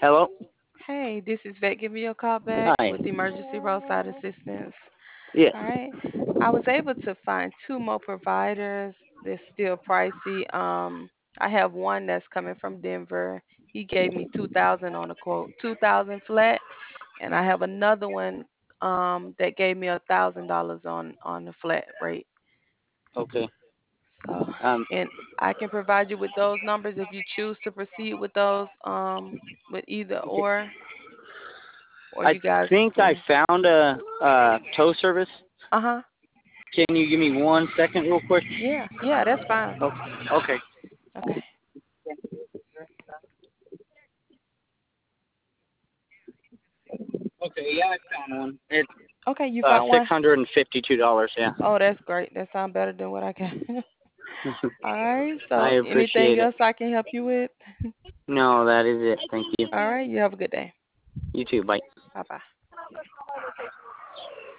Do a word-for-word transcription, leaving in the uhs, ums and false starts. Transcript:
Hello. Hey, this is Vet giving you a call back Hi. with Emergency Roadside Assistance. Yes. All right. I was able to find two more providers. They're still pricey. Um, I have one that's coming from Denver. He gave me two thousand on a quote, two thousand flat, and I have another one um that gave me a thousand dollars on on the flat rate. Okay. So, Um, and I can provide you with those numbers if you choose to proceed with those um with either or or I you guys think I can. found a, a tow service. Uh-huh. Can you give me one second, real quick? Yeah, yeah, that's fine. Okay. Okay. Okay. Okay. Yeah, I found one. It's Okay, you uh found six one? hundred and fifty-two dollars. Yeah. Oh, that's great. That sounds better than what I got. All right. I So, anything appreciate it. else I can help you with? No, that is it. Thank you. All right. You have a good day. You too. Bye. Bye bye.